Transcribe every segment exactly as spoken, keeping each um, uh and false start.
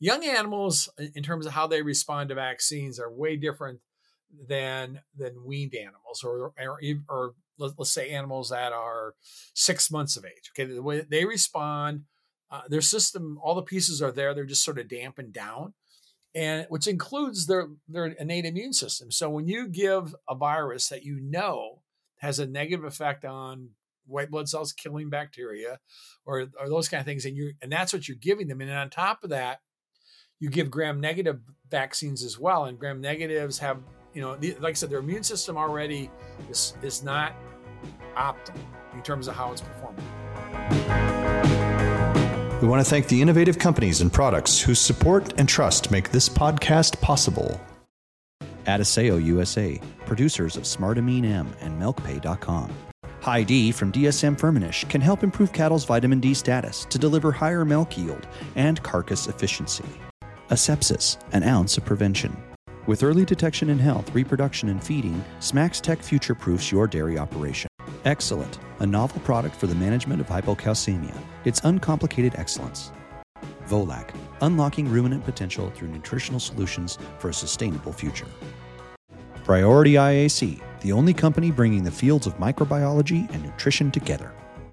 young animals, in terms of how they respond to vaccines, are way different than than weaned animals, or or, or let's say animals that are six months of age. Okay, the way they respond, uh, their system, all the pieces are there. They're just sort of dampened down, and which includes their their innate immune system. So when you give a virus that you know has a negative effect on white blood cells, killing bacteria, or or those kind of things, and you and that's what you're giving them. And then on top of that, you give gram-negative vaccines as well, and gram-negatives have, you know, like I said, their immune system already is is not optimal in terms of how it's performing. We want to thank the innovative companies and products whose support and trust make this podcast possible. Adisseo U S A, producers of Smartamine M and MilkPay dot com. High D from D S M Firmenich can help improve cattle's vitamin D status to deliver higher milk yield and carcass efficiency. Asepsis, an ounce of prevention. With early detection in health, reproduction, and feeding, Smax Tech future-proofs your dairy operation. Excellent, a novel product for the management of hypocalcemia. It's uncomplicated excellence. Volac, unlocking ruminant potential through nutritional solutions for a sustainable future. Priority I A C, the only company bringing the fields of microbiology and nutrition together.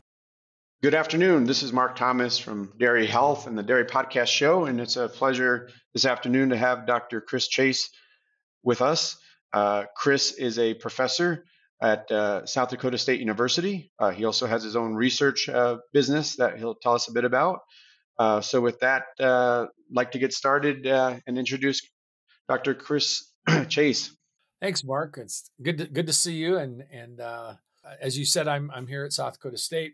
Good afternoon. This is Mark Thomas from Dairy Health and the Dairy Podcast Show, and it's a pleasure this afternoon to have Doctor Chris Chase with us. Uh, Chris is a professor at uh, South Dakota State University. Uh, he also has his own research uh, business that he'll tell us a bit about. Uh, so with that, uh, I'd like to get started uh, and introduce Doctor Chris Chase. Thanks, Mark. It's good to, good to see you. And and uh, as you said, I'm I'm here at South Dakota State.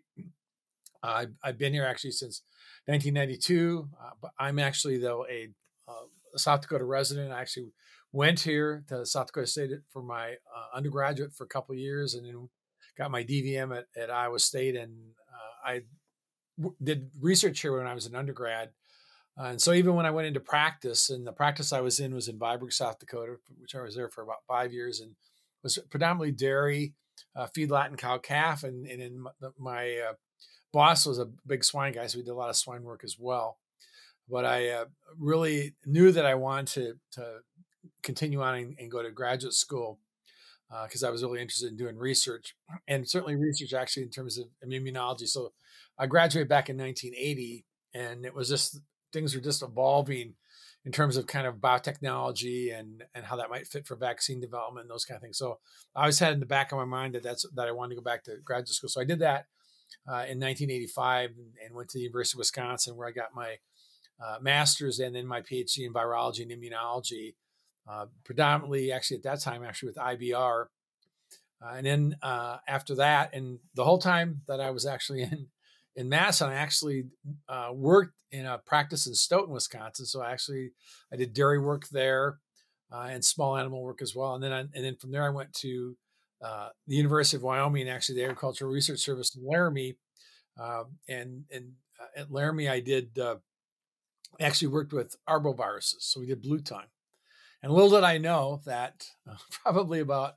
Uh, I've, I've been here actually since nineteen ninety-two. Uh, but I'm actually, though, a, uh, a South Dakota resident. I actually went here to South Dakota State for my uh, undergraduate for a couple of years, and then got my D V M at, at Iowa State. And uh, I w- did research here when I was an undergrad. Uh, and so even when I went into practice, and the practice I was in was in Viborg, South Dakota, which I was there for about five years, and was predominantly dairy, uh, feedlot, and cow-calf. And, and in my, my uh, boss was a big swine guy, so we did a lot of swine work as well. But I uh, really knew that I wanted to, to continue on and, and go to graduate school because uh, I was really interested in doing research, and certainly research actually in terms of immunology. So I graduated back in nineteen eighty, and it was just, things were just evolving in terms of kind of biotechnology and, and how that might fit for vaccine development and those kind of things. So I always had in the back of my mind that that's, that I wanted to go back to graduate school. So I did that uh, in nineteen eighty-five and, and went to the University of Wisconsin, where I got my uh, master's and then my PhD in virology and immunology, uh, predominantly actually at that time, actually with I B R. Uh, and then uh, after that, and the whole time that I was actually in, in Madison, I actually uh, worked in a practice in Stoughton, Wisconsin. So I actually, I did dairy work there uh, and small animal work as well. And then, I, and then from there, I went to uh, the University of Wyoming, actually the Agricultural Research Service in Laramie. Uh, and and uh, at Laramie, I did uh, actually worked with arboviruses. So we did blue tongue. And little did I know that uh, probably about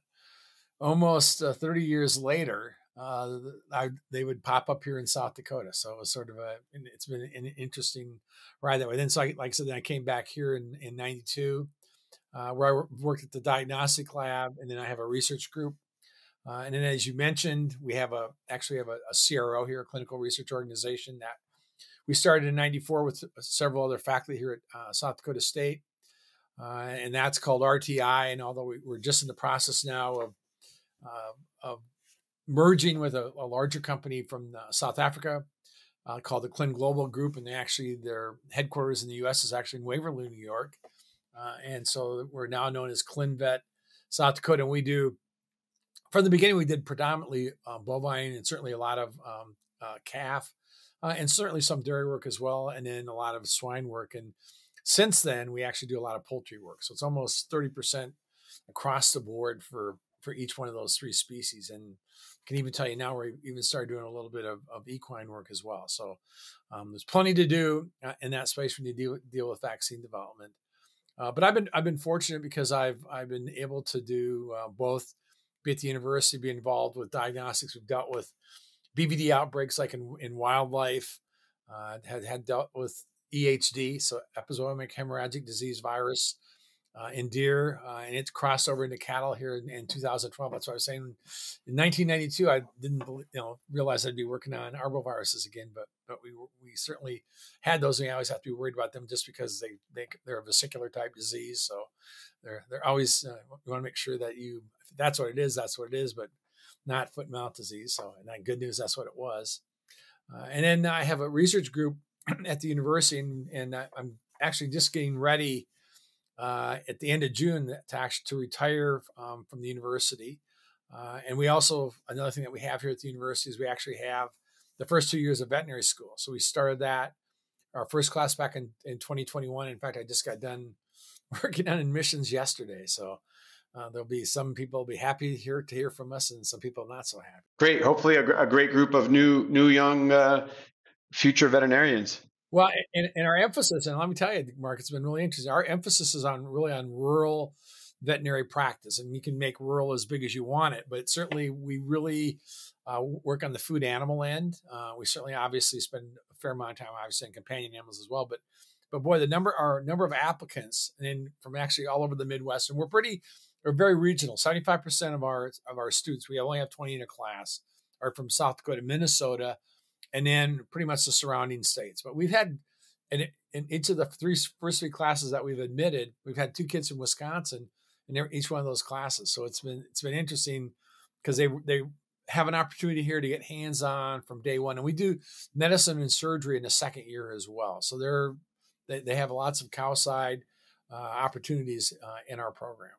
almost uh, thirty years later, uh, I, they would pop up here in South Dakota. So it was sort of a, it's been an interesting ride that way. Then, so I, like I said, then I came back here in, in ninety-two, uh, where I worked at the diagnostic lab, and then I have a research group. Uh, and then, as you mentioned, we have a, actually have a, a C R O here, a clinical research organization that we started in ninety-four with several other faculty here at uh, South Dakota State. Uh, and that's called R T I. And although we, we're just in the process now of, uh, of merging with a, a larger company from uh, South Africa uh, called the Clin Global Group. And they actually, their headquarters in the U S is actually in Waverly, New York. Uh, and so we're now known as ClinVet South Dakota. And we do, from the beginning, we did predominantly uh, bovine and certainly a lot of um, uh, calf uh, and certainly some dairy work as well. And then a lot of swine work. And since then, we actually do a lot of poultry work. So it's almost thirty percent across the board for, for each one of those three species. And I can even tell you now, we're even started doing a little bit of, of equine work as well. So um, there's plenty to do uh, in that space when you deal, deal with vaccine development. Uh, but I've been I've been fortunate because I've I've been able to do uh, both, be at the university, be involved with diagnostics. We've dealt with B V D outbreaks like in, in wildlife, uh, had, had dealt with E H D, so epizootic hemorrhagic disease virus, uh, in deer, uh, and it's crossed over into cattle here in, in two thousand twelve. That's what I was saying. In nineteen ninety-two, I didn't you know realize I'd be working on arboviruses again, but but we we certainly had those, and we always have to be worried about them just because they they they're a vesicular type disease, so they're they're always uh, you want to make sure that you if that's what it is, that's what it is, but not foot and mouth disease. So, and that good news, that's what it was. Uh, and then I have a research group at the university, and, and I, I'm actually just getting ready uh, at the end of June to actually to retire um, from the university. Uh, and we also, another thing that we have here at the university is we actually have the first two years of veterinary school. So we started that, our first class back in, in twenty twenty-one. In fact, I just got done working on admissions yesterday. So uh, there'll be some people will be happy here to hear from us and some people not so happy. Great. Hopefully a, a great group of new, new young uh, future veterinarians. Well, and, and our emphasis, and let me tell you, Mark, it's been really interesting. Our emphasis is on really on rural veterinary practice, and you can make rural as big as you want it, but certainly we really uh, work on the food animal end. Uh, we certainly obviously spend a fair amount of time, obviously, in companion animals as well. But, but boy, the number, our number of applicants, and from actually all over the Midwest, and we're pretty, we're very regional. seventy-five percent of our of our students, we only have twenty in a class, are from South Dakota, Minnesota, and then pretty much the surrounding states. But we've had, and in each of the three first three classes that we've admitted, we've had two kids from Wisconsin in each one of those classes. So it's been it's been interesting because they they have an opportunity here to get hands-on from day one. And we do medicine and surgery in the second year as well. So they're they, they have lots of cow side uh, opportunities uh, in our program.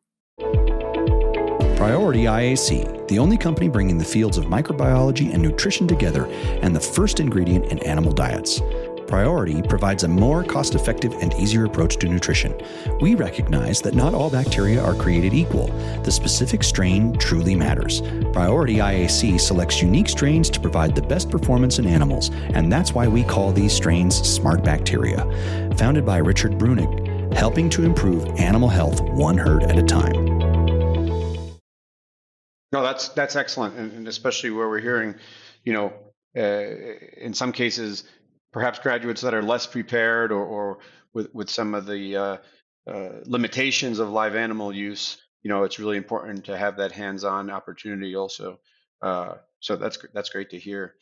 Priority I A C, the only company bringing the fields of microbiology and nutrition together and the first ingredient in animal diets. Priority provides a more cost-effective and easier approach to nutrition. We recognize that not all bacteria are created equal. The specific strain truly matters. Priority I A C selects unique strains to provide the best performance in animals, and that's why we call these strains smart bacteria. Founded by Richard Brunig, helping to improve animal health one herd at a time. No, that's that's excellent, and, and especially where we're hearing, you know, uh, in some cases, perhaps graduates that are less prepared, or, or with with some of the uh, uh, limitations of live animal use. You know, it's really important to have that hands-on opportunity also. Uh, so that's that's great to hear.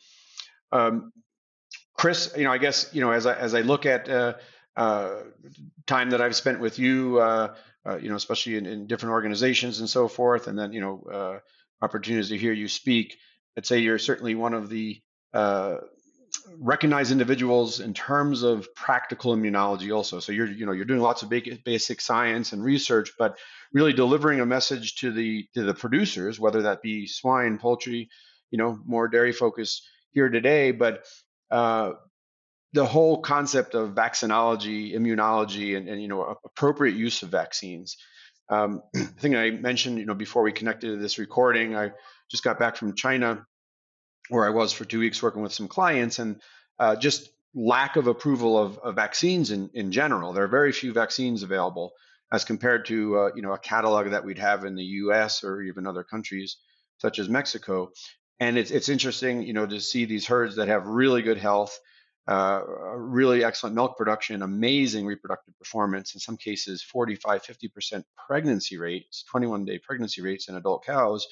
Um, Chris, you know, I guess you know as I as I look at uh, uh, time that I've spent with you, uh, uh, you know, especially in, in different organizations and so forth, and then you know. Uh, opportunities to hear you speak, I'd say you're certainly one of the uh, recognized individuals in terms of practical immunology also. So you're, you know, you're doing lots of big, basic science and research, but really delivering a message to the to the producers, whether that be swine, poultry, you know, more dairy focused here today. But uh, the whole concept of vaccinology, immunology, and, and you know, appropriate use of vaccines. Um, I think I mentioned, you know, before we connected to this recording, I just got back from China, where I was for two weeks working with some clients, and uh, just lack of approval of, of vaccines in, in general. There are very few vaccines available as compared to, uh, you know, a catalog that we'd have in the U S or even other countries such as Mexico. And it's it's interesting, you know, to see these herds that have really good health, uh, really excellent milk production, amazing reproductive performance, in some cases forty-five, fifty percent pregnancy rates, twenty-one day pregnancy rates in adult cows.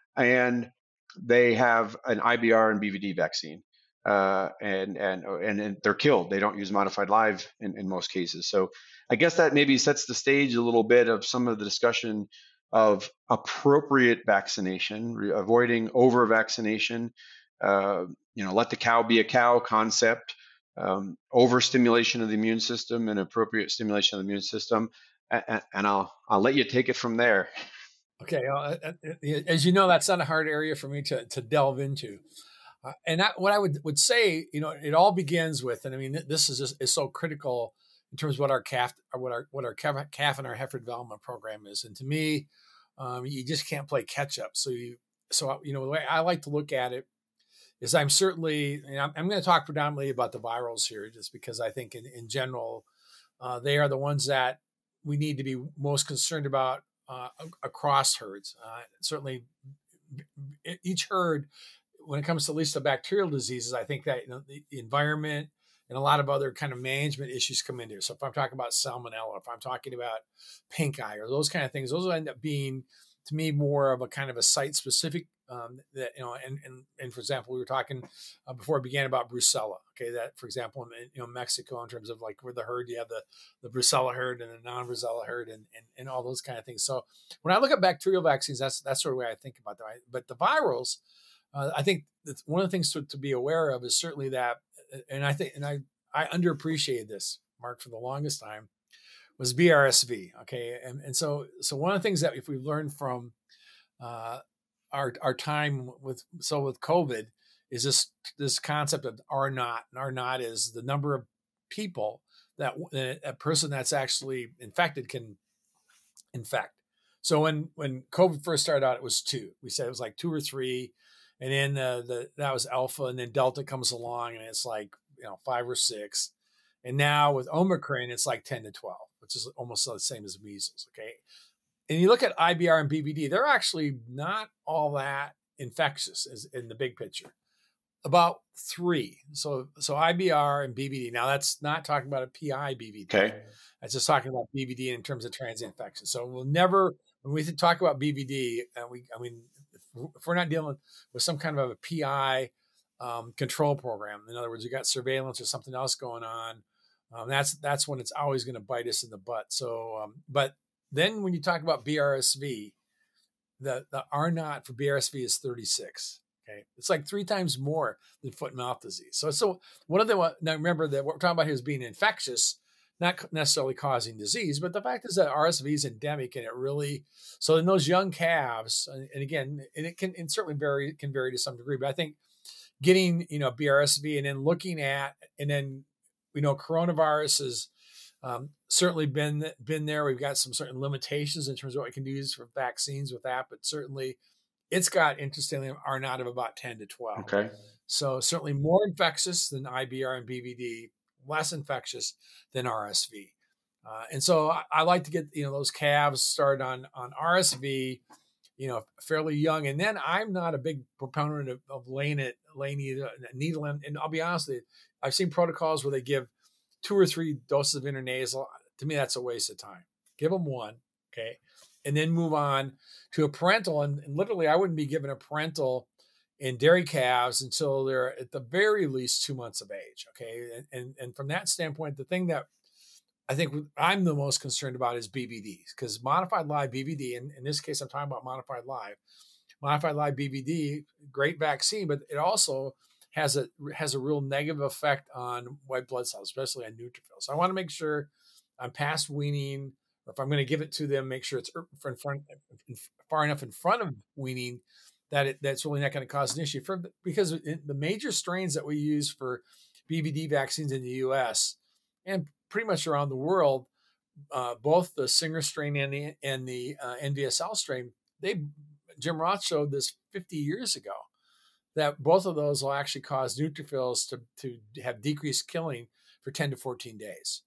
And they have an I B R and B V D vaccine, uh, and, and, and, and they're killed. They don't use modified live in, in most cases. So I guess that maybe sets the stage a little bit of some of the discussion of appropriate vaccination, re- avoiding over vaccination, uh, you know, let the cow be a cow concept, um, overstimulation of the immune system and appropriate stimulation of the immune system. And, and I'll, I'll let you take it from there. Okay. Uh, as you know, that's not a hard area for me to, to delve into. Uh, and that, what I would, would say, you know, it all begins with, and I mean, this is just, is so critical in terms of what our calf, or what our, what our calf, calf and our heifer development program is. And to me, um, you just can't play catch up. So you, so, you know, the way I like to look at it is I'm certainly, and I'm, I'm going to talk predominantly about the virals here, just because I think in, in general, uh, they are the ones that we need to be most concerned about uh, across herds. Uh, certainly each herd, when it comes to at least the bacterial diseases, I think that, you know, the, the environment and a lot of other kind of management issues come into it. So if I'm talking about salmonella, if I'm talking about pink eye or those kind of things, those will end up being, to me, more of a kind of a site specific um, that, you know, and, and, and for example, we were talking uh, before it began about Brucella. Okay. That, for example, in, you know, Mexico, in terms of like where the herd, you have the, the Brucella herd and the non-Brucella herd and, and, and all those kind of things. So when I look at bacterial vaccines, that's, that's sort of the way I think about them. But the virals, uh, I think that's one of the things to, to be aware of is certainly that, and I think, and I, I underappreciated this, Mark, for the longest time, was B R S V. Okay. And, and so, so one of the things that if we've learned from uh, our, our time with, so with COVID is this, this concept of R naught. And R naught is the number of people that a person that's actually infected can infect. So when, when COVID first started out, it was two. We said it was like two or three. And then uh, the that was Alpha, and then Delta comes along, and it's like, you know, five or six. And now with Omicron, it's like ten to twelve, which is almost the same as measles. Okay. And you look at I B R and B V D, they're actually not all that infectious as in the big picture. About three. So, so I B R and B V D. Now that's not talking about a P I B V D. Okay. That's just talking about B V D in terms of transient infection. So we'll never, when we talk about B V D, and we, I mean, if we're not dealing with some kind of a P I um, control program, in other words, you got surveillance or something else going on, um, that's that's when it's always going to bite us in the butt. So, um, but then when you talk about B R S V, the the R naught for B R S V is thirty-six. Okay, it's like three times more than foot and mouth disease. So, so one of the now remember that what we're talking about here is being infectious, not necessarily causing disease, but the fact is that R S V is endemic, and it really, so in those young calves, and again, and it can and certainly vary, it can vary to some degree, but I think getting, you know, B R S V and then looking at, and then, you know, coronavirus has um, certainly been, been there. We've got some certain limitations in terms of what we can use for vaccines with that, but certainly it's got, interestingly, R naught of about ten to twelve. Okay. So certainly more infectious than I B R and B V D, less infectious than R S V. Uh, and so I, I like to get, you know, those calves started on, on R S V, you know, fairly young. And then I'm not a big proponent of, of laying it, laying a needle in. And I'll be honest with you, I've seen protocols where they give two or three doses of intranasal. To me, that's a waste of time. Give them one. Okay. And then move on to a parental. And, and literally, I wouldn't be given a parental in dairy calves until they're at the very least two months of age. Okay. And, and, and from that standpoint, the thing that I think I'm the most concerned about is B V Ds, because modified live B V D, and in this case, I'm talking about modified live, modified live B V D, great vaccine, but it also has a, has a real negative effect on white blood cells, especially on neutrophils. So I want to make sure I'm past weaning, or if I'm going to give it to them, make sure it's in front, far enough in front of weaning that it, that's really not going to cause an issue. For, because the major strains that we use for B V D vaccines in the U S and pretty much around the world, uh, both the Singer strain and the, and the uh, N V S L strain, they, Jim Roth showed this fifty years ago, that both of those will actually cause neutrophils to, to have decreased killing for ten to fourteen days.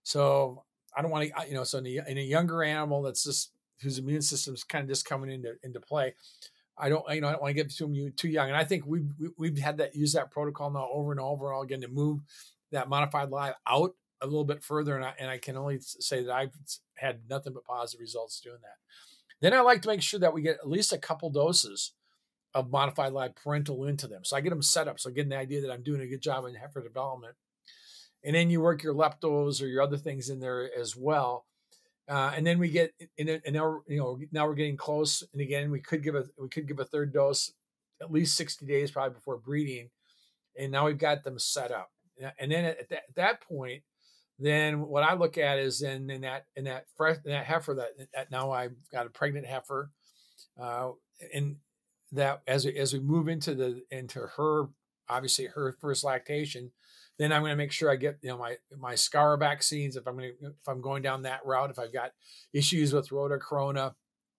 So I don't want to, you know, so in a, in a younger animal that's just, whose immune system's kind of just coming into, into play, I don't, you know, I don't want to give it to them too young. And I think we've, we've had that, use that protocol now over and over and all again to move that modified live out a little bit further. And I, and I can only say that I've had nothing but positive results doing that. Then I like to make sure that we get at least a couple doses of modified live parental into them. So I get them set up. So I get the idea that I'm doing a good job in heifer development. And then you work your leptos or your other things in there as well. Uh, and then we get, and now, you know, now we're getting close. And again, we could give a, we could give a third dose at least sixty days probably before breeding. And now we've got them set up. And then at that, at that point, then what I look at is in, in that, in that fresh, in that heifer that, that now I've got a pregnant heifer, uh, and that as we, as we move into the, into her, obviously her first lactation, then I'm going to make sure I get, you know, my, my scar vaccines. If I'm going to, if I'm going down that route, if I've got issues with rhodocorona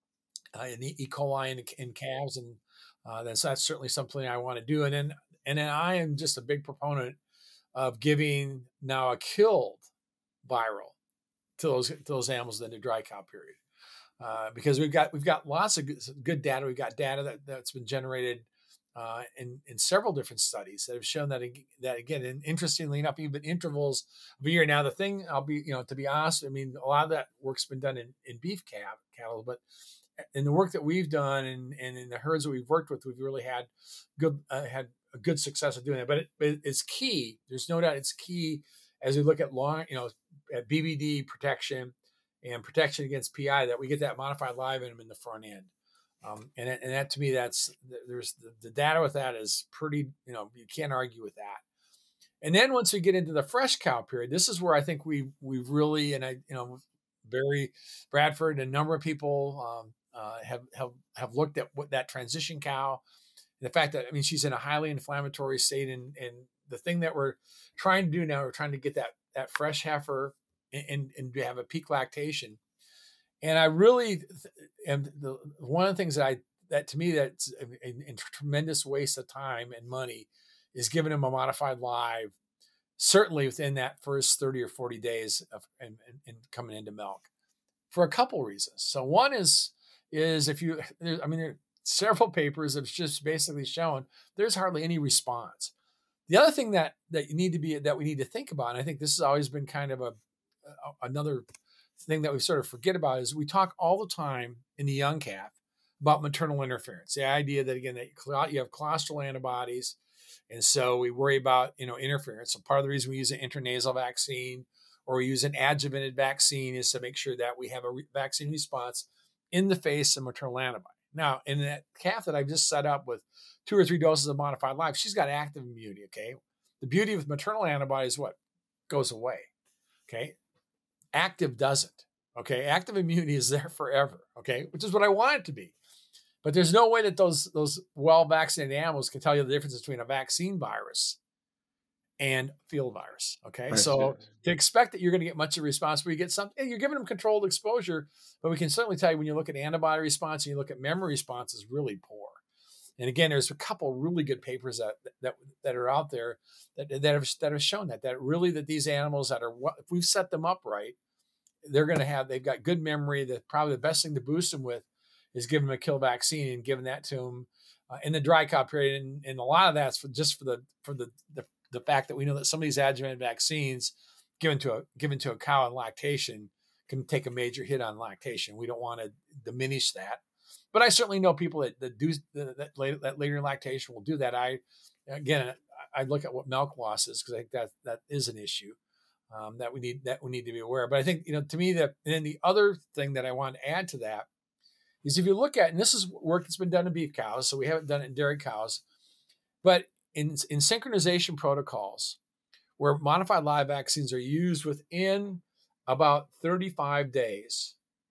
uh, and E. coli in, in calves, and uh, then so that's certainly something I want to do. And then, and then I am just a big proponent of giving now a killed viral to those, to those animals in the dry cow period. Uh, because we've got, we've got lots of good, good data. We've got data that, that's been generated uh, in, in several different studies that have shown that, that again, and interestingly enough, even intervals of a year. Now, the thing I'll be, you know, to be honest, I mean, a lot of that work's been done in, in beef calf, cattle, but in the work that we've done and, and in the herds that we've worked with, we've really had good, uh, had a good success of doing that. But it, it, it's key. There's no doubt it's key as we look at long, you know, at B B D protection and protection against P I, that we get that modified live venom in the front end. Um, and, and that, to me, that's, there's the, the data with that is pretty, you know, you can't argue with that. And then once we get into the fresh cow period, this is where I think we, we've really, and I, you know, Barry Bradford and a number of people um, uh, have, have, have looked at what that transition cow, and the fact that, I mean, she's in a highly inflammatory state. And, and the thing that we're trying to do now, we're trying to get that, that fresh heifer and, and, and have a peak lactation. And I really, and the, one of the things that I, that to me, that's a, a, a tremendous waste of time and money is giving them a modified live, certainly within that first thirty or forty days of and, and, and coming into milk, for a couple reasons. So one is, is if you, I mean, there are several papers that have just basically shown there's hardly any response. The other thing that, that you need to be, that we need to think about, and I think this has always been kind of a, a another thing that we sort of forget about, is we talk all the time in the young calf about maternal interference. The idea that, again, that you have colostral antibodies, and so we worry about, you know, interference. So part of the reason we use an intranasal vaccine or we use an adjuvanted vaccine is to make sure that we have a re- vaccine response in the face of maternal antibody. Now, in that calf that I've just set up with two or three doses of modified live, she's got active immunity, okay? The beauty with maternal antibody is what? Goes away, okay? Active doesn't, okay? Active immunity is there forever, okay? Which is what I want it to be. But there's no way that those, those well-vaccinated animals can tell you the difference between a vaccine virus and field virus, okay? Right. So yes. To expect that you're going to get much of a response where you get something, you're giving them controlled exposure, but we can certainly tell you when you look at antibody response and you look at memory response, is really poor. And again, there's a couple really good papers that that that are out there that that have that have shown that that really that these animals that are, if we've set them up right, they're going to have, they've got good memory. That probably the best thing to boost them with is giving them a kill vaccine and giving that to them uh, in the dry cow period. And, and a lot of that's for just for the for the, the the fact that we know that some of these adjuvanted vaccines given to a given to a cow in lactation can take a major hit on lactation. We don't want to diminish that. But I certainly know people that, that do that later, that later in lactation will do that. I, again, I look at what milk loss is, because I think that that is an issue um, that we need that we need to be aware of. But I think, you know, to me, that, and then the other thing that I want to add to that is, if you look at, and this is work that's been done in beef cows, so we haven't done it in dairy cows, but in in synchronization protocols where modified live vaccines are used within about thirty-five days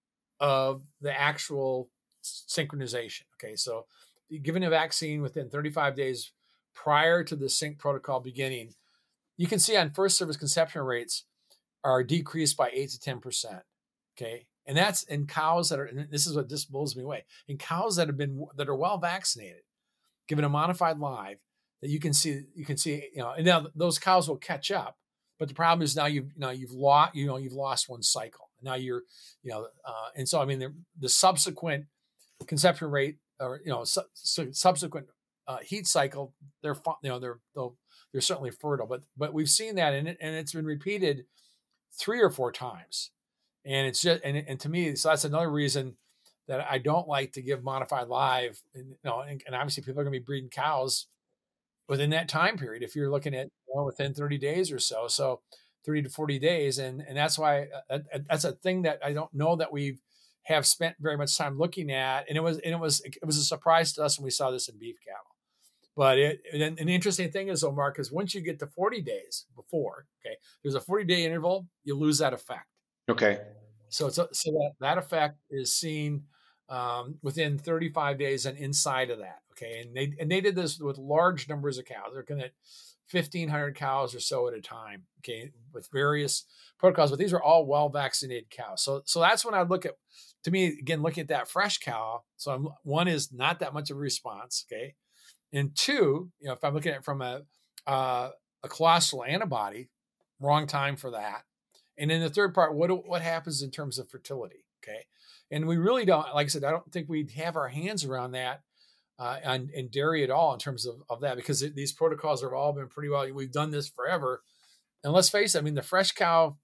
of the actual synchronization. Okay, so given a vaccine within thirty-five days prior to the sync protocol beginning, you can see on first service conception rates are decreased by eight to ten percent. Okay, and that's in cows that are, and this is what just blows me away, in cows that have been, that are well vaccinated, given a modified live, that you can see, you can see, you know, and now those cows will catch up. But the problem is now you've, you know, you've lost, you know, you've lost one cycle. Now you're, you know, uh, and so, I mean, the, the subsequent conception rate, or, you know, su- su- subsequent uh, heat cycle, they're, you know, they're, they're certainly fertile, but, but we've seen that in it, and it's been repeated three or four times. And it's just, and, and to me, so that's another reason that I don't like to give modified live, and, you know, and, and obviously people are going to be breeding cows within that time period, if you're looking at, you know, within thirty days or so, so thirty to forty days. And, and that's why uh, that's a thing that I don't know that we have spent very much time looking at. And it was, and it was, it was a surprise to us when we saw this in beef cattle. But it, and an interesting thing is, though, Mark, is once you get to forty days before, okay, there's a forty day interval, you lose that effect. Okay. So it's a, so that, that effect is seen um, within thirty-five days and inside of that. Okay. And they, and they did this with large numbers of cows. They're looking at fifteen hundred cows or so at a time. Okay. With various protocols, but these are all well vaccinated cows. So, so that's when I look at, to me, again, looking at that fresh cow. So I'm, one is not that much of a response. Okay. And two, you know, if I'm looking at it from a, uh, a colostral antibody, wrong time for that. And then the third part, what, what happens in terms of fertility? Okay. And we really don't, like I said, I don't think we'd have our hands around that uh, and, and dairy at all in terms of, of that, because it, these protocols have all been pretty well, we've done this forever. And let's face it, I mean, the fresh cow,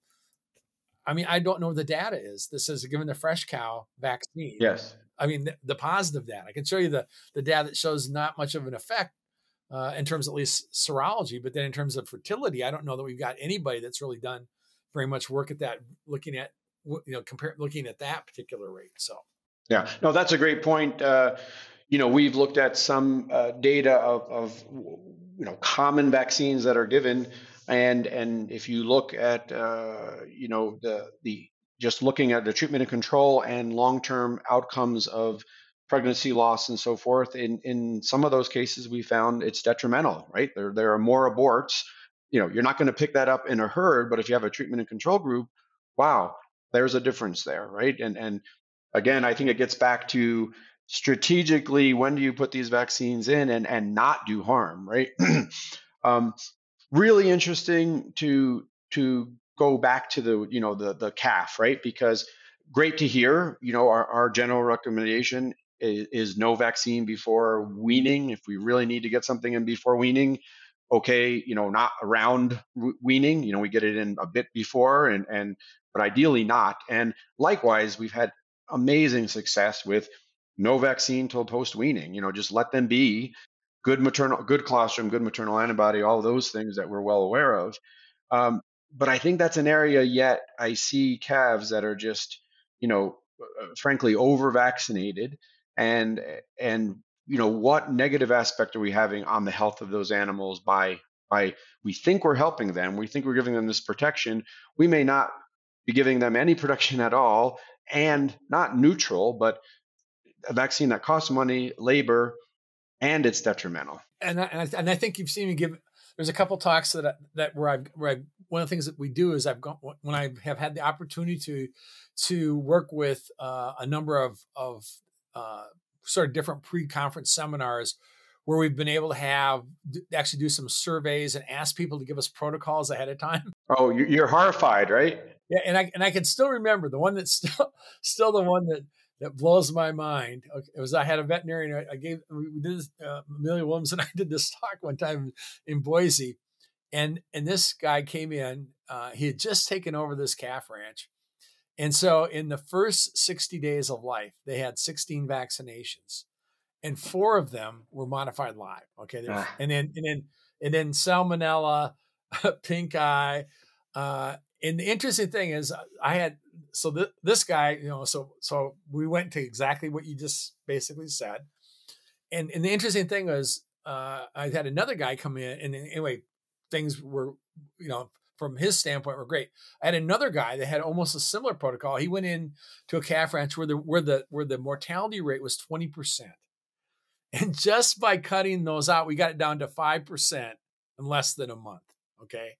I mean, I don't know what the data is. This is given the fresh cow vaccine. Yes. I mean, the, the positive data. I can show you the, the data that shows not much of an effect uh, in terms of at least serology, but then in terms of fertility, I don't know that we've got anybody that's really done very much work at that, looking at, you know, compare, looking at that particular rate. So. Yeah, no, that's a great point. Uh, you know, we've looked at some uh, data of, of, you know, common vaccines that are given. And and if you look at, uh, you know, the the just looking at the treatment and control and long-term outcomes of pregnancy loss and so forth, in, in some of those cases, we found it's detrimental, right? There, there are more aborts. You know, you're not going to pick that up in a herd, but if you have a treatment and control group, wow, there's a difference there, right? And and again, I think it gets back to strategically, when do you put these vaccines in and, and not do harm, right? um, really interesting to to go back to the, you know, the the calf, right? Because great to hear, you know, our, our general recommendation is, is no vaccine before weaning. If we really need to get something in before weaning, okay, you know, not around weaning, you know, we get it in a bit before, and and but ideally not. And likewise, we've had amazing success with no vaccine till post weaning. You know, just let them be. Good maternal, good colostrum, good maternal antibody, all those things that we're well aware of. Um, but I think that's an area yet I see calves that are just, you know, frankly over vaccinated, and and you know, what negative aspect are we having on the health of those animals by by we think we're helping them, we think we're giving them this protection, we may not be giving them any protection at all, and not neutral, but a vaccine that costs money, labor, and it's detrimental. And I, and I, and I think you've seen me give, there's a couple talks that, I, that where I've, where I've, one of the things that we do is I've gone, when I have had the opportunity to, to work with uh, a number of, of uh, sort of different pre-conference seminars where we've been able to have, actually do some surveys and ask people to give us protocols ahead of time. Oh, you're horrified, right? Yeah. And I, and I can still remember the one that's still, still the one that, that blows my mind. It was, I had a veterinarian, I gave, we did this, uh, Amelia Williams and I did this talk one time in Boise. And, and this guy came in, uh, he had just taken over this calf ranch. And so in the first sixty days of life, they had sixteen vaccinations and four of them were modified live. Okay. Ah. And then, and then, and then salmonella, pink eye. Uh, and the interesting thing is I had, so th- this guy, you know, so, so we went to exactly what you just basically said. And, and the interesting thing was, uh, I had another guy come in, and anyway, things were, you know, from his standpoint were great. I had another guy that had almost a similar protocol. He went in to a calf ranch where the, where the, where the mortality rate was twenty percent. And just by cutting those out, we got it down to five percent in less than a month. Okay.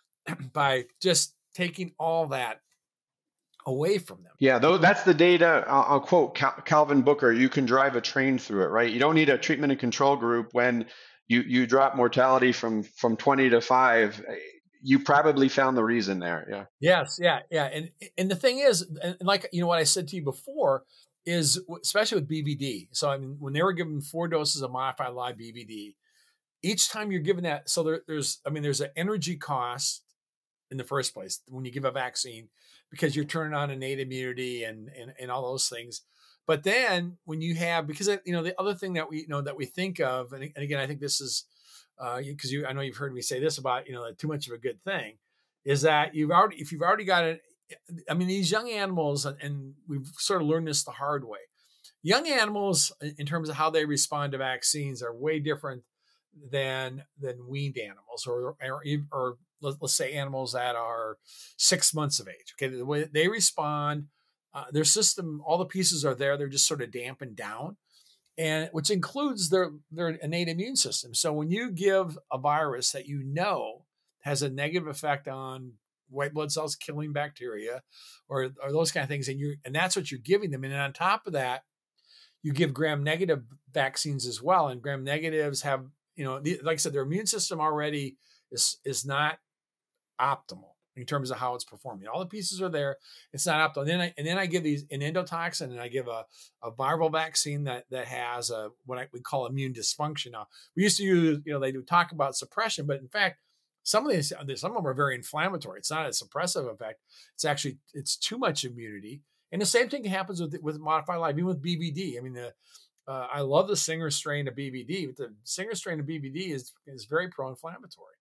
By just taking all that away from them. Yeah, though that's the data. I'll, I'll quote Cal- Calvin Booker. You can drive a train through it, right? You don't need a treatment and control group when you you drop mortality from from twenty to five. You probably found the reason there. Yeah. Yes. Yeah. Yeah. And and the thing is, and like you know what I said to you before is, especially with B V D. So I mean, when they were given four doses of modified live B V D, each time you're given that, so there, there's, I mean, there's an energy cost in the first place when you give a vaccine, because you're turning on innate immunity and, and, and all those things. But then when you have, because, you know, the other thing that we, you know, that we think of, and, and again, I think this is, uh, because you, I know you've heard me say this about, you know, too much of a good thing, is that you've already, if you've already got it, I mean, these young animals, and we've sort of learned this the hard way. Young animals, in terms of how they respond to vaccines, are way different than, than weaned animals, or, or, or let's say animals that are six months of age. Okay. The way they respond, uh, their system, all the pieces are there. They're just sort of dampened down, and which includes their, their innate immune system. So when you give a virus that, you know, has a negative effect on white blood cells, killing bacteria, or, or those kind of things, and you, and that's what you're giving them. And then on top of that, you give gram negative vaccines as well. And gram negatives have, you know, like I said, their immune system already is, is not optimal. in terms of how it's performing. All the pieces are there. It's not optimal. And then I, and then I give these an endotoxin, and I give a, a viral vaccine that that has a what I, we call immune dysfunction. Now, we used to use, you know, they do talk about suppression, but in fact, some of these, some of them are very inflammatory. It's not a suppressive effect. It's actually, it's too much immunity. And the same thing happens with with modified live, even with B V D. I mean, the uh, I love the Singer strain of B V D, but the Singer strain of B V D is is very pro-inflammatory.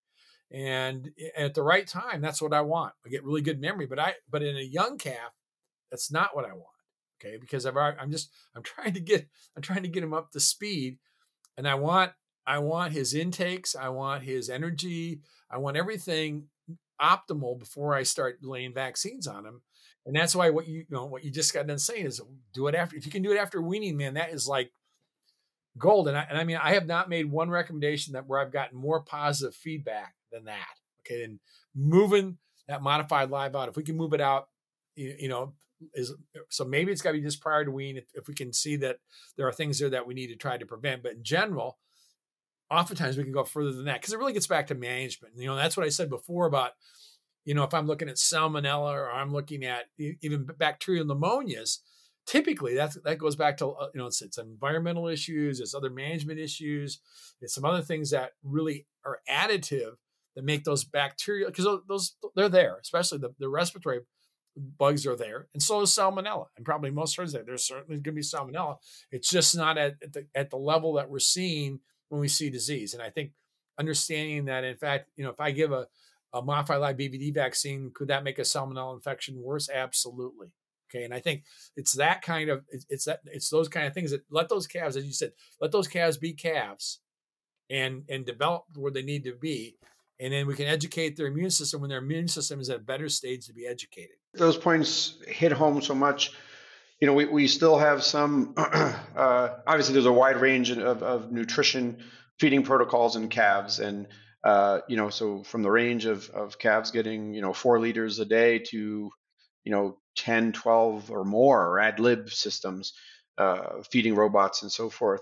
And at the right time, that's what I want. I get really good memory, but I but in a young calf, that's not what I want. Okay, because I've, I'm just I'm trying to get I'm trying to get him up to speed, and I want I want his intakes, I want his energy, I want everything optimal before I start laying vaccines on him. And that's why what you, you know what you just got done saying is do it after. If you can do it after weaning, man, that is like gold. And I, and I mean, I have not made one recommendation that where I've gotten more positive feedback than that. Okay, and moving that modified live out, if we can move it out, you, you know, is so maybe it's got to be just prior to wean. If, if we can see that there are things there that we need to try to prevent, but in general, oftentimes we can go further than that because it really gets back to management. You know, that's what I said before about, you know, if I'm looking at salmonella or I'm looking at even bacterial pneumonias, typically that's, that goes back to, you know, it's, it's environmental issues, it's other management issues, it's some other things that really are additive that make those bacteria, because those, those they're there, especially the, the respiratory bugs are there. And so is salmonella. And probably most herds there, there's certainly going to be salmonella. It's just not at, at, the, at the level that we're seeing when we see disease. And I think understanding that, in fact, you know, if I give a, a modified live B V D vaccine, could that make a salmonella infection worse? Absolutely. Okay. And I think it's that kind of, it's, it's that, it's those kind of things that let those calves, as you said, let those calves be calves and, and develop where they need to be. And then we can educate their immune system when their immune system is at a better stage to be educated. Those points hit home so much. You know, we, we still have some, uh, obviously there's a wide range of, of nutrition feeding protocols in calves. And, uh, you know, so from the range of, of calves getting, you know, four liters a day to, you know, ten, twelve or more, or ad lib systems, uh, feeding robots and so forth.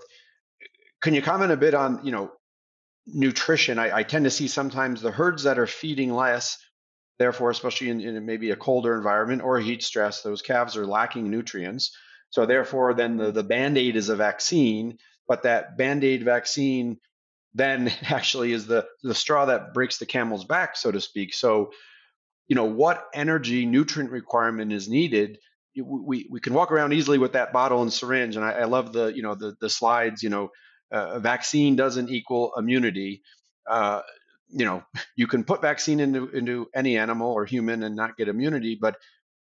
Can you comment a bit on, you know, nutrition? I, I tend to see sometimes the herds that are feeding less, therefore, especially in, in maybe a colder environment or heat stress, those calves are lacking nutrients. So therefore, then the, the Band-Aid is a vaccine, but that Band-Aid vaccine then actually is the, the straw that breaks the camel's back, so to speak. So, you know, what energy nutrient requirement is needed? We, we can walk around easily with that bottle and syringe. And I, I love the, you know, the, the slides, you know, uh, a vaccine doesn't equal immunity. Uh, you know, you can put vaccine into, into any animal or human and not get immunity, but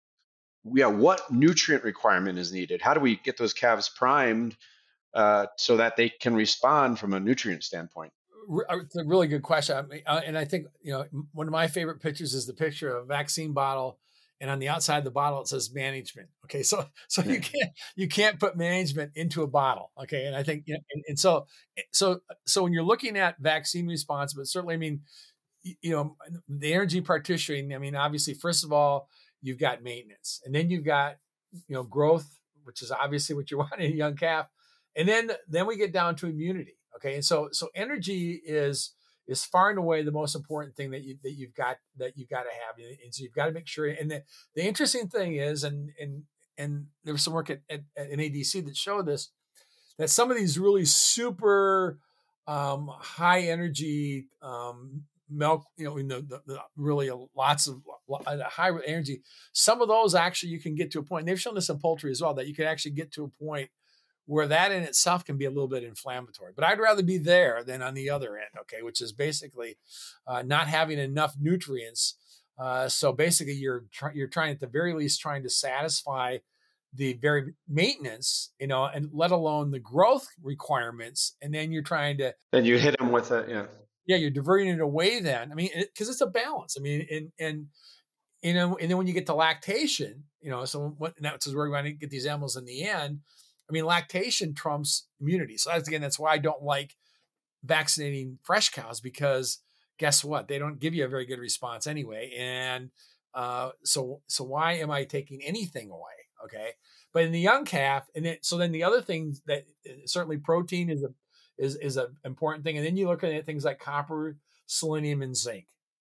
yeah, what nutrient requirement is needed? How do we get those calves primed uh, so that they can respond from a nutrient standpoint? It's a really good question. I mean, uh, and I think, you know, one of my favorite pictures is the picture of a vaccine bottle, and on the outside of the bottle, it says management. Okay. So, so you can't, you can't put management into a bottle. Okay. And I think, you know, and, and so, so, so when you're looking at vaccine response, but certainly, I mean, you know, the energy partitioning, I mean, obviously, first of all, you've got maintenance, and then you've got, you know, growth, which is obviously what you want in a young calf. And then, then we get down to immunity. Okay. And so, so energy is, is far and away the most important thing that you, that you've got, that you've got to have. And so you've got to make sure. And the, the interesting thing is, and, and, and there was some work at, at, at an A D C that showed this, that some of these really super um, high energy um, milk, you know, in the, the, the really lots of high energy, some of those actually you can get to a point, and they've shown this in poultry as well, that you can actually get to a point where that in itself can be a little bit inflammatory. But I'd rather be there than on the other end, okay, which is basically uh, not having enough nutrients. Uh, so basically you're, try- you're trying, at the very least, trying to satisfy the very maintenance, you know, and let alone the growth requirements. And then you're trying to... Then you hit them with it, yeah. Yeah, you're diverting it away then. I mean, because it, it's a balance. I mean, and, and, you know, and then when you get to lactation, you know, so what, and that's where we want to get these animals in the end. I mean, lactation trumps immunity. So that's, again, that's why I don't like vaccinating fresh cows, because guess what? They don't give you a very good response anyway. And uh, so, so why am I taking anything away? Okay. But in the young calf, and then, so then the other thing that certainly protein is a, is, is an important thing. And then you look at things like copper, selenium, and zinc.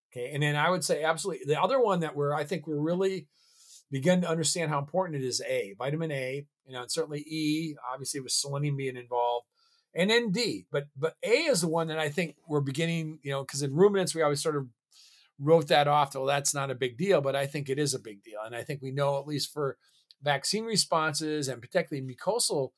Okay. And then I would say absolutely. The other one that we're, I think we're really begin to understand how important it is A, vitamin A, you know, and certainly E, obviously with selenium being involved, and then D. But but A is the one that I think we're beginning, you know, because in ruminants, we always sort of wrote that off. Well, that's not a big deal, but I think it is a big deal. And I think we know, at least for vaccine responses and particularly mucosal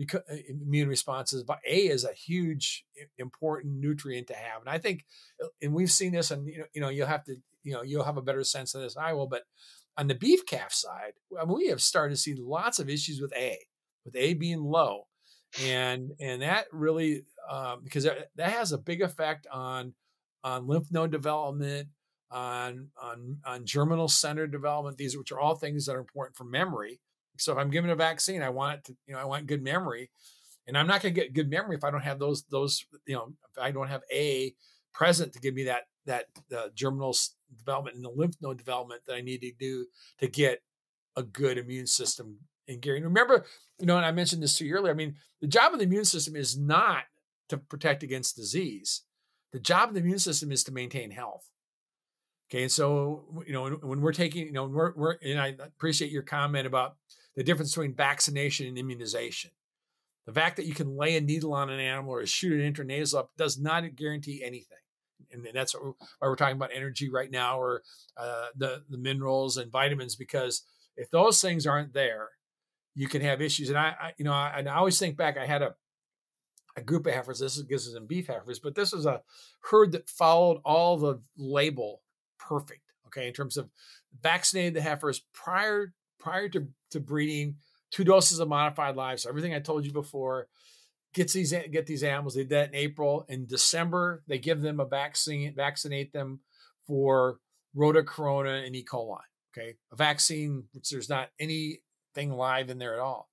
immune responses, but A is a huge important nutrient to have. And I think, and we've seen this, and you know, you know, you'll have to, you know, you'll have a better sense of this than I will, but on the beef calf side, I mean, we have started to see lots of issues with A, with A being low. And, and that really, um, because that, that has a big effect on, on lymph node development, on, on, on germinal center development, these, which are all things that are important for memory. So if I'm giving a vaccine, I want it to, you know, I want good memory, and I'm not going to get good memory if I don't have those, those, you know, if I don't have A present to give me that, that uh, germinal development and the lymph node development that I need to do to get a good immune system in gear. And remember, you know, and I mentioned this to you earlier, I mean, the job of the immune system is not to protect against disease. The job of the immune system is to maintain health. Okay. And so, you know, when, when we're taking, you know, we're, we're, and I appreciate your comment about the difference between vaccination and immunization. The fact that you can lay a needle on an animal or shoot an intranasal up does not guarantee anything. And that's why we're talking about energy right now, or uh, the, the minerals and vitamins, because if those things aren't there, you can have issues. And I, I you know, I, I always think back, I had a, a group of heifers, this is, this is in beef heifers, but this was a herd that followed all the label perfect. Okay. In terms of vaccinated the heifers prior, prior to, to breeding, two doses of modified live. So everything I told you before, gets these, get these animals. They did that in April. In December, they give them a vaccine, vaccinate them for rotacorona and E. coli. Okay. A vaccine, which there's not anything live in there at all.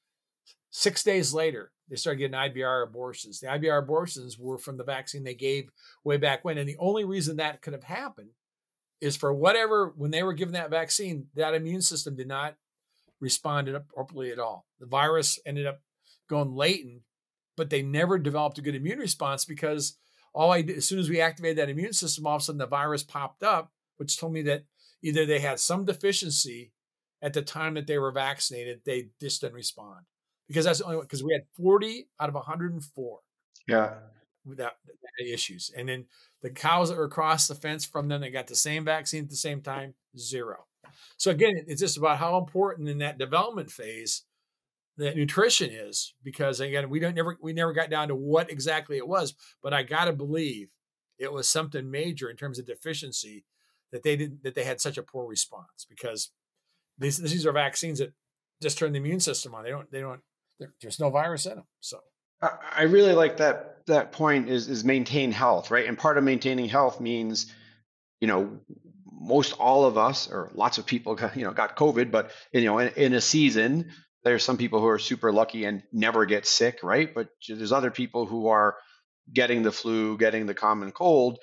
Six days later, they started getting I B R abortions. The I B R abortions were from the vaccine they gave way back when. And the only reason that could have happened is for whatever, when they were given that vaccine, that immune system did not respond appropriately at all. The virus ended up going latent, but they never developed a good immune response, because all I did, as soon as we activated that immune system, all of a sudden the virus popped up, which told me that either they had some deficiency at the time that they were vaccinated, they just didn't respond. Because that's the only one, because we had forty out of one hundred four. Yeah. Without issues. And then the cows that were across the fence from them, they got the same vaccine at the same time, zero. So again, it's just about how important in that development phase that nutrition is, because again, we don't never, we never got down to what exactly it was, but I got to believe it was something major in terms of deficiency that they didn't, that they had such a poor response, because these, these are vaccines that just turn the immune system on. They don't, they don't, there's no virus in them. So I really like that, that point is, is maintain health, right? And part of maintaining health means, you know, most all of us, or lots of people got, you know, got COVID, but you know, in, in a season, there's some people who are super lucky and never get sick, right? But there's other people who are getting the flu, getting the common cold.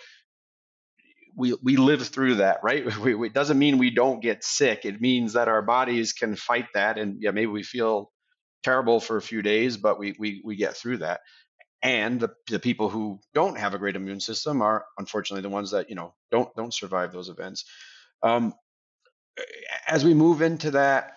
We we live through that, right? We, we, it doesn't mean we don't get sick. It means that our bodies can fight that, and yeah, maybe we feel terrible for a few days, but we we we get through that. And the the people who don't have a great immune system are unfortunately the ones that, you know, don't don't survive those events. Um, as we move into that.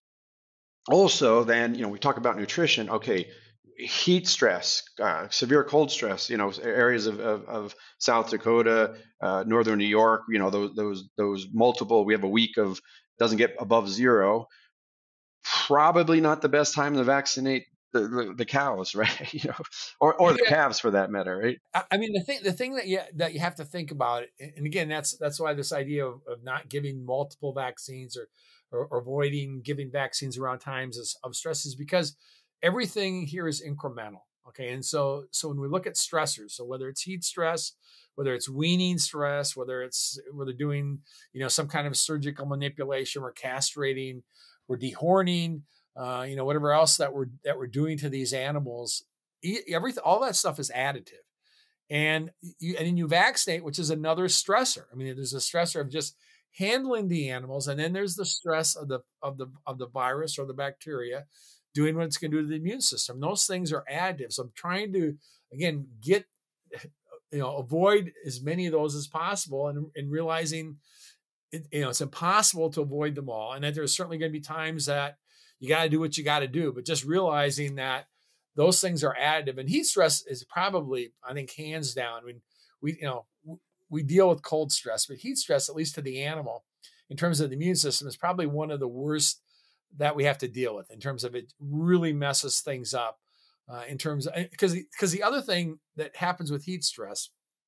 Also, then, you know, we talk about nutrition. Okay, heat stress, uh, severe cold stress. You know, areas of, of, of South Dakota, uh, northern New York. You know, those those those multiple. We have a week of doesn't get above zero. Probably not the best time to vaccinate the, the, the cows, right? You know, or or the yeah. calves for that matter, right? I mean, the thing the thing that you that you have to think about, and again, that's that's why this idea of, of not giving multiple vaccines or or avoiding giving vaccines around times of stress is because everything here is incremental. Okay. And so, so when we look at stressors, so whether it's heat stress, whether it's weaning stress, whether it's, whether doing, you know, some kind of surgical manipulation, we're castrating, we're dehorning, uh, you know, whatever else that we're, that we're doing to these animals, everything, all that stuff is additive. And you, and then you vaccinate, which is another stressor. I mean, there's a stressor of just handling the animals, and then there's the stress of the of the of the virus or the bacteria doing what it's going to do to the immune system. Those things are additives. I'm trying to again get you know, avoid as many of those as possible, and, and realizing, it, you know, it's impossible to avoid them all. And that there's certainly going to be times that you got to do what you got to do, but just realizing that those things are additive. And heat stress is probably, I think, hands down. I mean, we, you know, we deal with cold stress, but heat stress, at least to the animal, in terms of the immune system, is probably one of the worst that we have to deal with in terms of it really messes things up uh, in terms of, because, because the other thing that happens with heat stress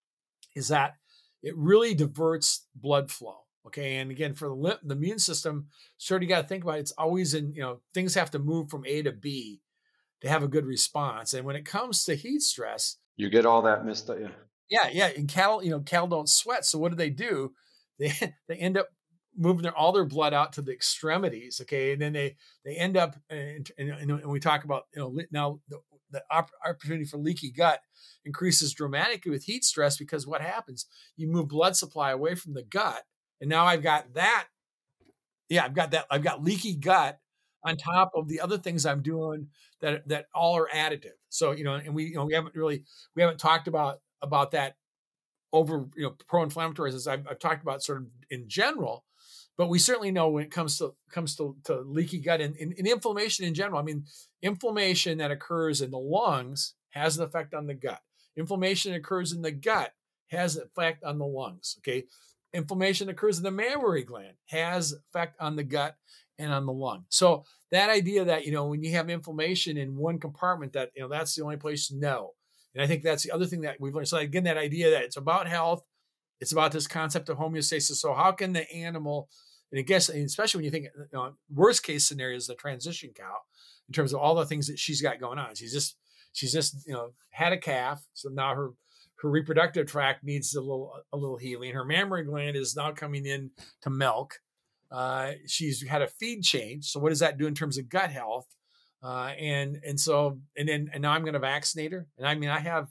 is that it really diverts blood flow. Okay. And again, for the, the immune system, sort of got to think about it, it's always in, you know, things have to move from A to B to have a good response. And when it comes to heat stress, you get all that missed up. Yeah. Yeah. Yeah. And cattle, you know, cattle don't sweat. So what do they do? They, they end up moving their, all their blood out to the extremities. Okay. And then they, they end up, and, and, and we talk about, you know, now the, the opportunity for leaky gut increases dramatically with heat stress, because what happens? You move blood supply away from the gut. And now I've got that. Yeah, I've got that. I've got leaky gut on top of the other things I'm doing that, that all are additive. So, you know, and we, you know, we haven't really, we haven't talked about, about that over, you know, pro-inflammatories, as I've, I've talked about sort of in general, but we certainly know when it comes to, comes to, to leaky gut and, and, and inflammation in general. I mean, inflammation that occurs in the lungs has an effect on the gut. Inflammation that occurs in the gut has an effect on the lungs. Okay. Inflammation occurs in the mammary gland has effect on the gut and on the lung. So that idea that, you know, when you have inflammation in one compartment, that, you know, that's the only place, no. And I think that's the other thing that we've learned. So again, that idea that it's about health, it's about this concept of homeostasis. So how can the animal, and I guess, and especially when you think, you know, worst case scenario is the transition cow in terms of all the things that she's got going on. She's just, she's just, you know, had a calf. So now her, her reproductive tract needs a little, a little healing. Her mammary gland is now coming in to milk. Uh, she's had a feed change. So what does that do in terms of gut health? Uh, and, and so, and then, and now I'm going to vaccinate her. And I mean, I have,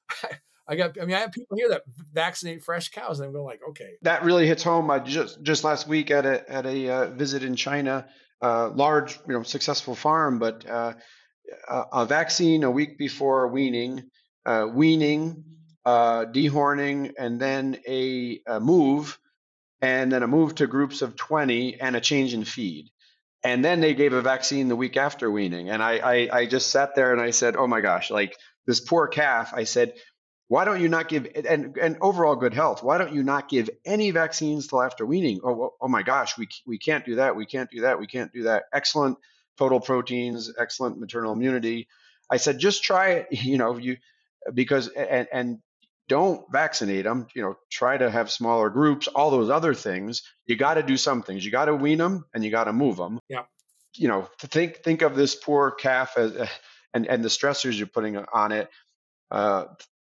I got, I mean, I have people here that vaccinate fresh cows, and I'm going like, okay. That really hits home. I just, just last week at a, at a uh, visit in China, uh, large, you know, successful farm, but uh, a, a vaccine a week before weaning, uh, weaning, uh, dehorning, and then a, a move, and then a move to groups of twenty and a change in feed. And then they gave a vaccine the week after weaning. And I, I, I just sat there and I said, oh my gosh, like this poor calf. I said, why don't you not give, and, and overall good health, why don't you not give any vaccines till after weaning? Oh, oh my gosh, we, we can't do that. We can't do that. We can't do that. Excellent total proteins, excellent maternal immunity. I said, just try it, you know, you, because, and, and don't vaccinate them, you know, try to have smaller groups, all those other things. You got to do some things. You got to wean them and you got to move them. Yeah. You know, to think, think of this poor calf as, uh, and, and the stressors you're putting on it. Uh,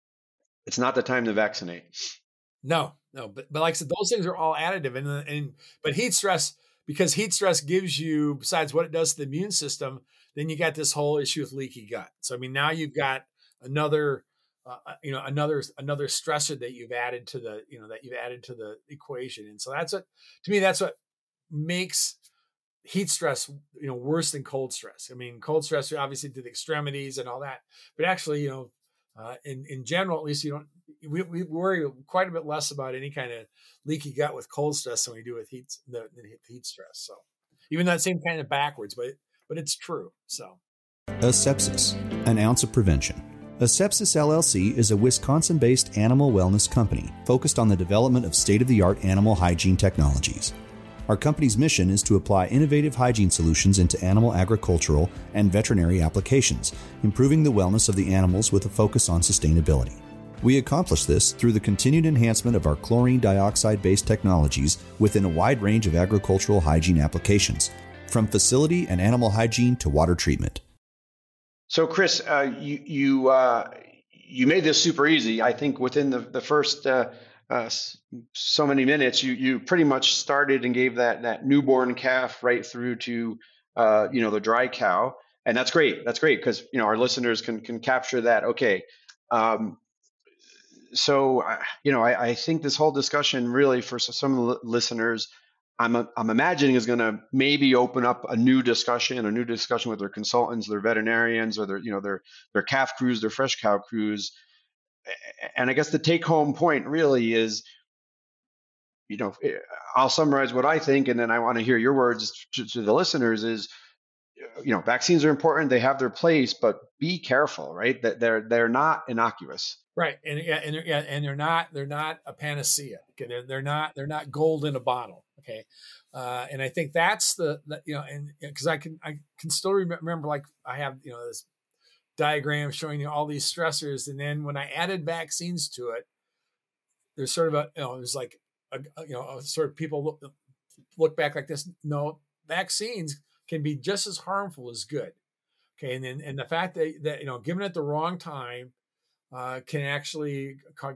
it's not the time to vaccinate. No, no. But, but like I said, those things are all additive. And, and, but heat stress, because heat stress gives you, besides what it does to the immune system, then you got this whole issue with leaky gut. So, I mean, now you've got another, Uh, you know, another another stressor that you've added to the, you know, that you've added to the equation. And so that's what, to me, that's what makes heat stress, you know, worse than cold stress. I mean, cold stress, obviously to the extremities and all that, but actually, you know, uh, in, in general, at least you don't, we, we worry quite a bit less about any kind of leaky gut with cold stress than we do with heat, the, the heat stress. So even that same kind of backwards, but, but it's true. So. Asepsis, an ounce of prevention. Asepsis L L C is a Wisconsin-based animal wellness company focused on the development of state-of-the-art animal hygiene technologies. Our company's mission is to apply innovative hygiene solutions into animal agricultural and veterinary applications, improving the wellness of the animals with a focus on sustainability. We accomplish this through the continued enhancement of our chlorine dioxide-based technologies within a wide range of agricultural hygiene applications, from facility and animal hygiene to water treatment. So, Chris, uh, you you uh, you made this super easy. I think within the the first uh, uh, so many minutes, you you pretty much started and gave that that newborn calf right through to uh, you know the dry cow, and that's great. That's great because you know our listeners can can capture that. Okay, um, so uh, you know I, I think this whole discussion really for some of the listeners, I'm I'm imagining is going to maybe open up a new discussion, a new discussion with their consultants, their veterinarians, or their you know their their calf crews, their fresh cow crews. and I guess the take home point really is, you know, I'll summarize what I think, and then I want to hear your words to, to the listeners is, you know, vaccines are important. They have their place, but be careful, right? That they're, they're not innocuous. Right. And yeah, and, yeah, and they're not, they're not a panacea. Okay. They're, they're not, they're not gold in a bottle. Okay. Uh, and I think that's the, the you know, and because I can, I can still remember, like I have, you know, this diagram showing you all these stressors. And then when I added vaccines to it, there's sort of a, you know, there's like, a, you know, sort of people look, look back like this. No, vaccines can be just as harmful as good. Okay. And then, and the fact that, that, you know, given at the wrong time, uh, can actually,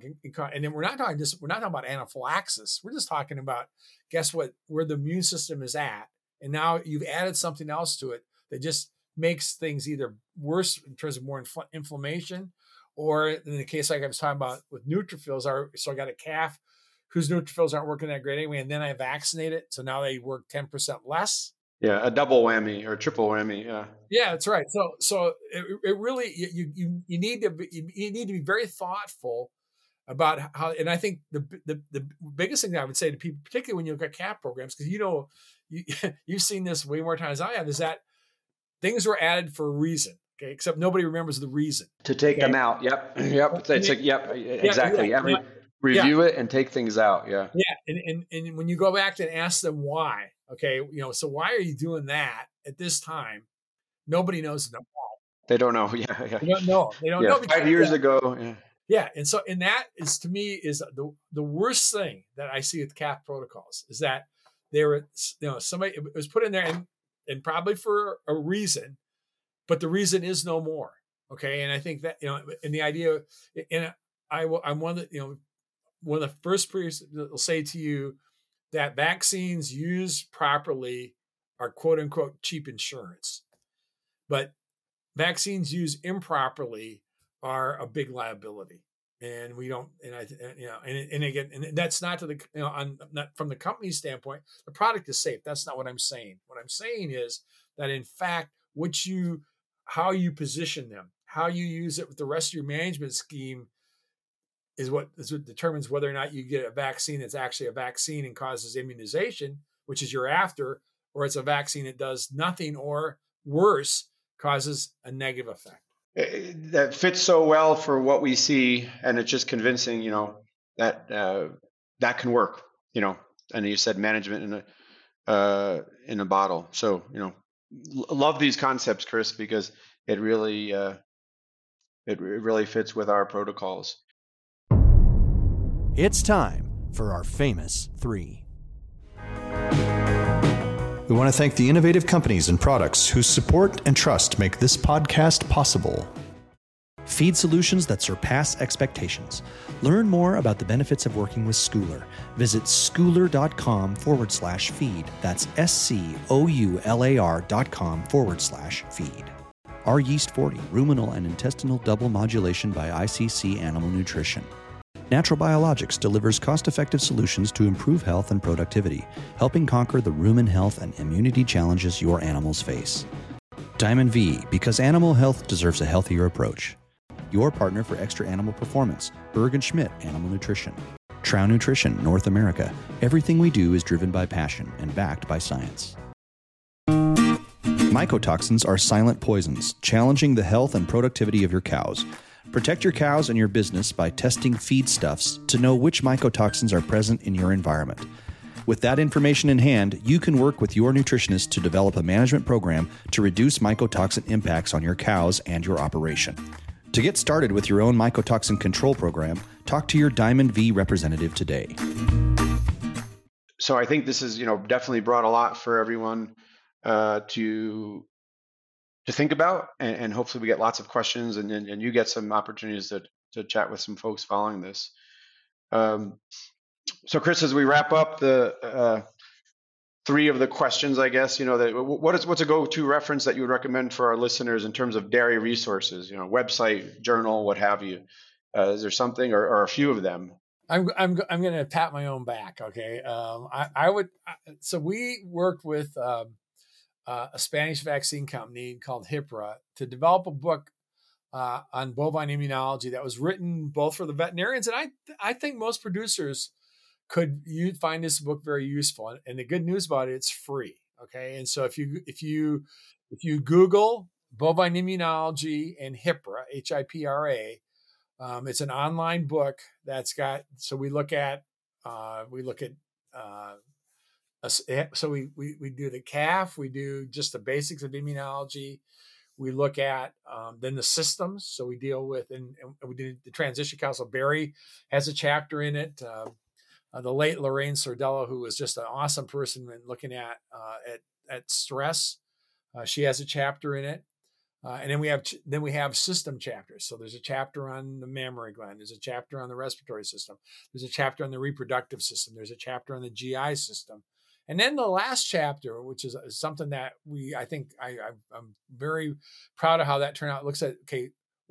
and then we're not talking just, we're not talking about anaphylaxis. We're just talking about, guess what, where the immune system is at. And now you've added something else to it that just makes things either worse in terms of more infl- inflammation, or in the case like I was talking about with neutrophils, are so I got a calf whose neutrophils aren't working that great anyway, and then I vaccinate it, so now they work ten percent less. Yeah, a double whammy or triple whammy. Yeah, yeah, that's right. So, so it, it really you you you need to be, you need to be very thoughtful about how. And I think the the the biggest thing that I would say to people, particularly when you look at C A P programs, because you know you you've seen this way more times than I have, is that things were added for a reason. Okay, except nobody remembers the reason to take okay? them out. Yep, yep. It's like yep, exactly. Yeah, yeah, Every, yeah. Review yeah. it and take things out. Yeah. Yeah. And, and and when you go back and ask them why, okay, you know, so why are you doing that at this time? Nobody knows them. They don't know. Yeah. yeah. They don't know. They don't yeah, know. Five because, years yeah. ago. Yeah. Yeah. And so, and that is to me is the, the worst thing that I see with C A P protocols is that they were, you know, somebody it was put in there and, and probably for a reason, but the reason is no more. Okay. And I think that, you know, and the idea, and I will, I'm one that, you know, one of the first people that will say to you that vaccines used properly are quote unquote cheap insurance, but vaccines used improperly are a big liability. And we don't, and I, you know, and, and again, and that's not to the, you know, on not from the company's standpoint, the product is safe. That's not what I'm saying. What I'm saying is that in fact, what you, how you position them, how you use it with the rest of your management scheme is what, is what determines whether or not you get a vaccine that's actually a vaccine and causes immunization, which is you're after, or it's a vaccine that does nothing or worse, causes a negative effect. That fits so well for what we see, and it's just convincing, you know, that uh, that can work, you know. And you said management in a uh, in a bottle. So, you know, l- love these concepts, Chris, because it really uh, it, it really fits with our protocols. It's time for our famous three. We want to thank the innovative companies and products whose support and trust make this podcast possible. Feed solutions that surpass expectations. Learn more about the benefits of working with Schooler. Visit schooler.com forward slash feed. That's S-C-O-U-L-A-R dot com forward slash feed. R Yeast forty, ruminal and intestinal double modulation by I C C Animal Nutrition. Natural Biologics delivers cost-effective solutions to improve health and productivity, helping conquer the rumen health and immunity challenges your animals face. Diamond V, because animal health deserves a healthier approach. Your partner for extra animal performance, Berg and Schmidt Animal Nutrition. Trow Nutrition, North America. Everything we do is driven by passion and backed by science. Mycotoxins are silent poisons, challenging the health and productivity of your cows. Protect your cows and your business by testing feedstuffs to know which mycotoxins are present in your environment. With that information in hand, you can work with your nutritionist to develop a management program to reduce mycotoxin impacts on your cows and your operation. To get started with your own mycotoxin control program, talk to your Diamond V representative today. So I think this is, you know, definitely brought a lot for everyone uh, to to think about, and, and hopefully we get lots of questions, and, and, and you get some opportunities to, to chat with some folks following this. Um, so Chris, as we wrap up the uh, three of the questions, I guess, you know, that what is, what's a go-to reference that you would recommend for our listeners in terms of dairy resources, you know, website, journal, what have you? Uh, is there something, or, or a few of them? I'm I'm I'm going to pat my own back. Okay. Um, I, I would, so we worked with, um, Uh, a Spanish vaccine company called Hipra to develop a book uh, on bovine immunology that was written both for the veterinarians, and I I think most producers could you find this book very useful. And the good news about it, it's free. Okay, and so if you if you if you Google bovine immunology and HIPRA, H I P R A, um, it's an online book that's got. So we look at uh, we look at. Uh, So we, we we do the calf, we do just the basics of immunology. We look at um, then the systems. So we deal with, and, and we did the transition council. Barry has a chapter in it. Uh, uh, the late Lorraine Sordello, who was just an awesome person in looking at uh, at at stress, uh, she has a chapter in it. Uh, and then we have then we have system chapters. So there's a chapter on the mammary gland. There's a chapter on the respiratory system. There's a chapter on the reproductive system. There's a chapter on the G I system. And then the last chapter, which is something that we, I think I, I, I'm very proud of how that turned out. It looks at, okay,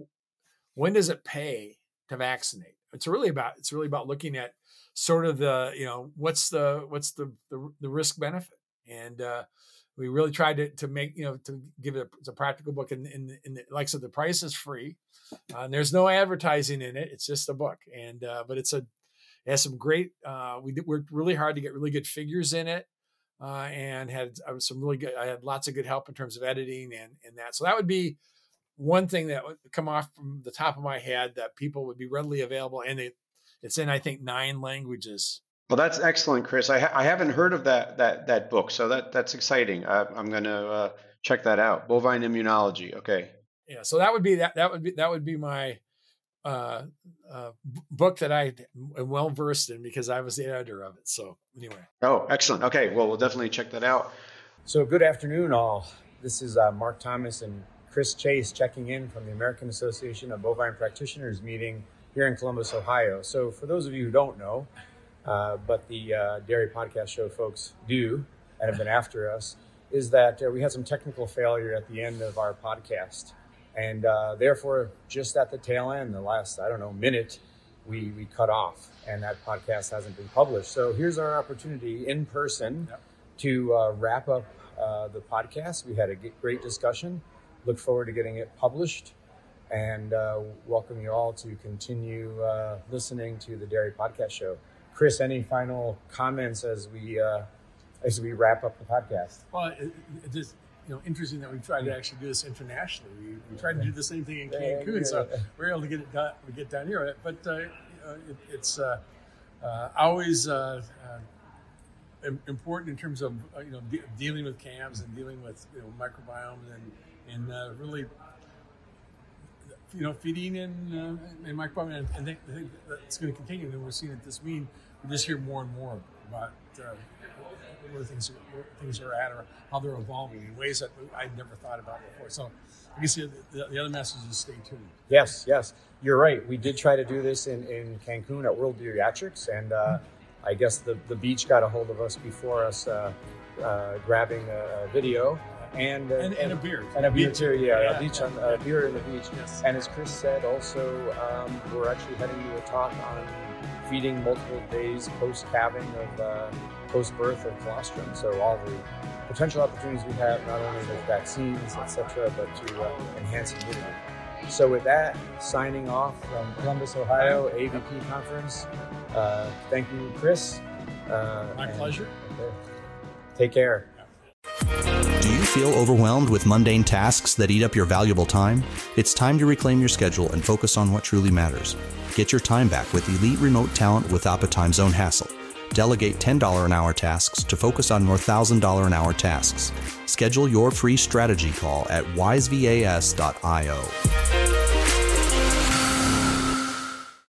when does it pay to vaccinate? It's really about, it's really about looking at sort of the, you know, what's the, what's the, the, the risk benefit. And uh, we really tried to, to make, you know, to give it a, it's a practical book. And, and, and like I said, the price is free. Uh, and there's no advertising in it. It's just a book. And, uh, but it's a, it has some great, uh, we did, worked really hard to get really good figures in it, uh, and had uh, some really good, I had lots of good help in terms of editing and, and that. So that would be one thing that would come off from the top of my head that people would be readily available. And it, it's in, I think, nine languages. Well, that's excellent, Chris. I, ha- I haven't heard of that, that, that book. So that, that's exciting. I, I'm going to uh, check that out. Bovine immunology. Okay. Yeah. So that would be, that, that would be, that would be my, uh, uh, book that I am well versed in because I was the editor of it. So anyway. Oh, excellent. Okay. Well, we'll definitely check that out. So good afternoon, all. This is uh, Mark Thomas and Chris Chase checking in from the American Association of Bovine Practitioners meeting here in Columbus, Ohio. So for those of you who don't know, uh, but the uh, Dairy Podcast Show folks do and have been after us, is that uh, we had some technical failure at the end of our podcast. And uh, therefore, just at the tail end, the last, I don't know, minute, we, we cut off and that podcast hasn't been published. So here's our opportunity in person yep. to uh, wrap up uh, the podcast. We had a great discussion. Look forward to getting it published and uh, welcome you all to continue uh, listening to the Dairy Podcast Show. Chris, any final comments as we uh, as we wrap up the podcast? Well, it, it just... You know, interesting that we tried to actually do this internationally. We, we tried to do the same thing in Cancun, so we're able to get it done. We get down here, but uh, you know, it, it's uh, uh, always uh, uh, important in terms of uh, you know de- dealing with calves and dealing with you know microbiomes and and uh, really you know feeding and uh, and microbiome. And I think, I think that's going to continue. And we're seeing at this meeting, we just hear more and more about. Uh, where things are, where things are at or how they're evolving in ways that I'd never thought about before. So I guess the, the, the other message is stay tuned. Yes, yes. You're right. We did try to do this in, in Cancun at World Geriatrics, and uh, I guess the, the beach got a hold of us before us uh, uh, grabbing a video. And, uh, and, and a beer. And a beer too, yeah. yeah. A beach on, a beer in the beach. Yes. And as Chris said, also, um, we're actually heading to a talk on feeding multiple days post-calving of uh, post-birth of colostrum. So all the potential opportunities we have, not only with vaccines, et cetera, but to uh, enhance immunity. So with that, signing off from Columbus, Ohio, A V P Conference. Uh, thank you, Chris. Uh, My and, pleasure. Okay. Take care. Do you feel overwhelmed with mundane tasks that eat up your valuable time? It's time to reclaim your schedule and focus on what truly matters. Get your time back with elite remote talent without the time zone hassle. Delegate ten dollars an hour tasks to focus on more one thousand dollars an hour tasks. Schedule your free strategy call at wise vas dot io.